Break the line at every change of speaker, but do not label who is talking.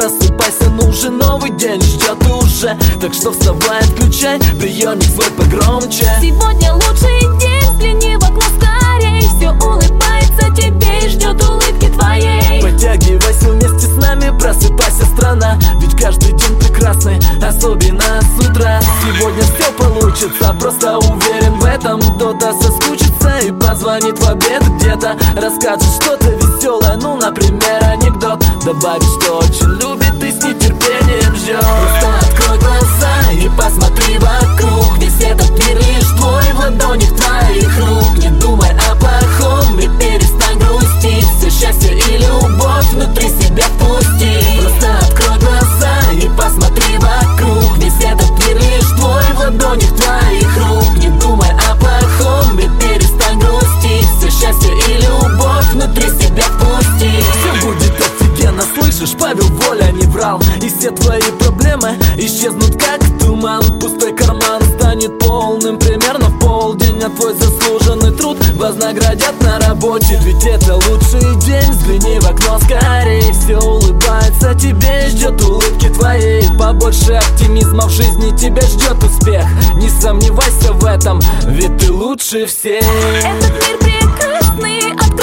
просыпайся, ну уже новый день ждет уже. Так что вставай, включай приемник свой погромче.
Сегодня лучший день, взгляни в окно скорей. Все улыбается тебе и ждет улыбки твоей.
Подтягивайся вместе с нами, просыпайся, страна. Ведь каждый день прекрасный, особенно с утра. Сегодня все получится, просто уверен в этом. Кто-то соскучится и позвонит в обед где-то. Расскажет что-то веселое, ну, например, анекдот. Добавит, что очень любит и с нетерпением ждет. Просто открой глаза и посмотри вокруг. Весь этот мир лишь твой, в ладонях твоих рук. Не думай о плохом и перестань грустить. Все счастье и любовь внутри себя впусти. Просто открой глаза и посмотри вокруг. Весь этот мир лишь твой, в ладонях твоих рук. Не думай о плохом и перестань грустить. Все счастье и любовь внутри себя впусти. Все будет офигенно, слышишь, Павел Воля не врал. И все твои проблемы исчезнут как туман. Пустой карман станет полным примерно в полдень. А твой заслуженный труд вознаградят на работе. Ведь это лучший день, взгляни в окно скорей. Все улыбается тебе, ждет улыбки твоей. Побольше оптимизма в жизни, тебя ждет успех. Не сомневайся в этом, ведь ты лучше всех.
Этот мир прекрасный,